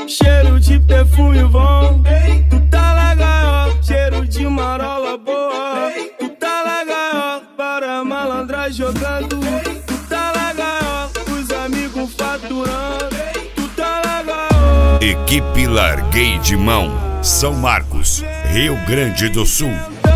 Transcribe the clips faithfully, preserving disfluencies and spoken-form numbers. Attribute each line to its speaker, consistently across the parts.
Speaker 1: cheiro de perfume bom. Tu tá legal, cheiro de marola boa. Tu tá legal, para malandra jogando. Tu tá legal, os amigos faturando. Tu tá legal.
Speaker 2: Equipe Larguei de Mão, São Marcos, Rio Grande do Sul.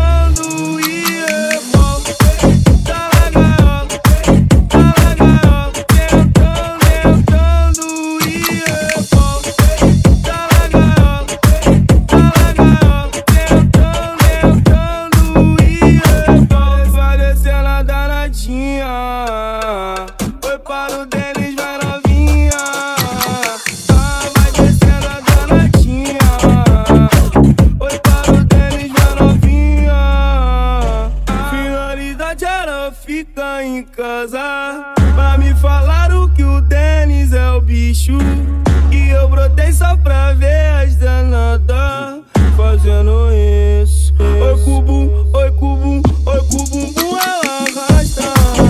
Speaker 1: Foi para o Denis, vai novinha. Ah, vai descendo a danadinha. Foi para o Denis, vai novinha. Finalidade era ficar em casa pra me falar o que o Denis é o bicho. E eu brotei só pra ver as danadas fazendo isso. Oi, cubo, oi, cubo, oi, cubo, bum, ela arrasta.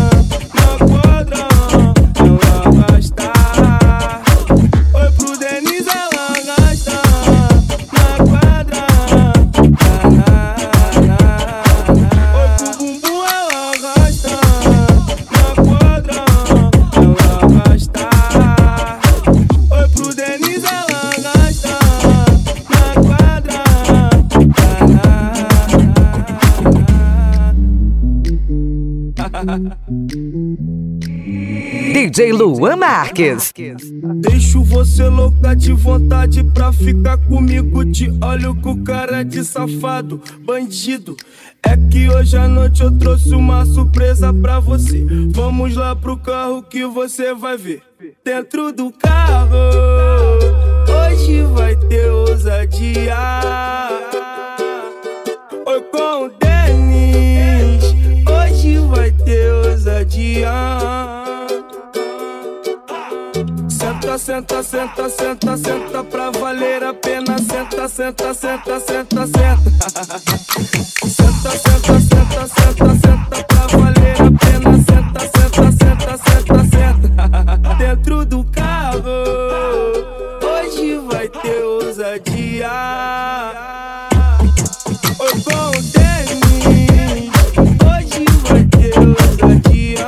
Speaker 3: D J Luan Marques.
Speaker 1: Deixo você louca de vontade pra ficar comigo. Te olho com cara de safado, bandido. É que hoje à noite eu trouxe uma surpresa pra você. Vamos lá pro carro que você vai ver. Dentro do carro, hoje vai ter ousadia. Oi, com o Denis, hoje vai ter ousadia. Senta, senta, senta, senta, senta pra valer a pena. Senta, senta, senta, senta, senta. Senta, senta, senta, senta, senta pra valer a pena. Senta, senta, senta, senta, senta. Dentro do carro, hoje vai ter ousadia. Oi, com o Denis, hoje vai ter ousadia.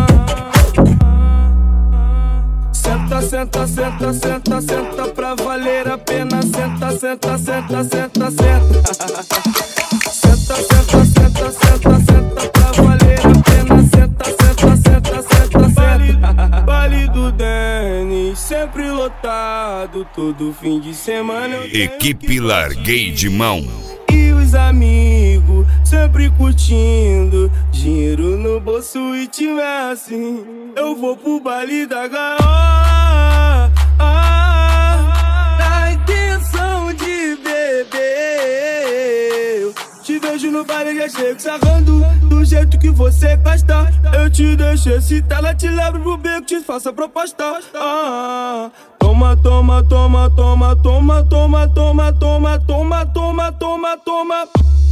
Speaker 1: Senta, senta, senta, senta, senta pra valer a pena. Senta, senta, senta, senta, senta. Senta, senta, senta, senta, senta pra valer a pena. Senta, senta, senta, senta, senta. Baile do Denis, sempre lotado, todo fim de semana.
Speaker 2: Equipe Larguei de Mão.
Speaker 1: E os amigos sempre curtindo, dinheiro no bolso e tiver assim. Eu vou pro baile da gaiola, ah, na intenção de beber. Eu te vejo no baile e já chego sarrando, do jeito que você gosta. Eu te deixo excitar, ela te levo pro beco, te faço a proposta. Ah, toma, toma, toma, toma, toma, toma, toma, toma, toma, toma, toma, toma.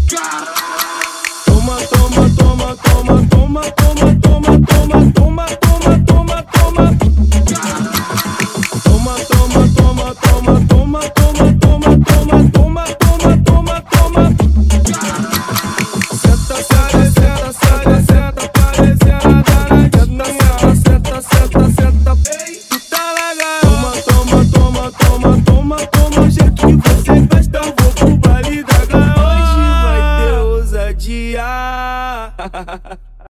Speaker 1: Toma, toma, toma, toma, toma, toma, toma, toma, toma, toma, toma, toma. Toma, toma, toma, toma, toma, toma, toma, toma, toma, toma, toma, toma. Senta, senta, senta, senta, senta, parecendo a danadinha. Senta, senta, senta, tu tá legal. Toma, toma, toma, toma, toma, toma, jeito que você gosta. Eu vou pro baile da gaiola, hoje vai ter ousadia.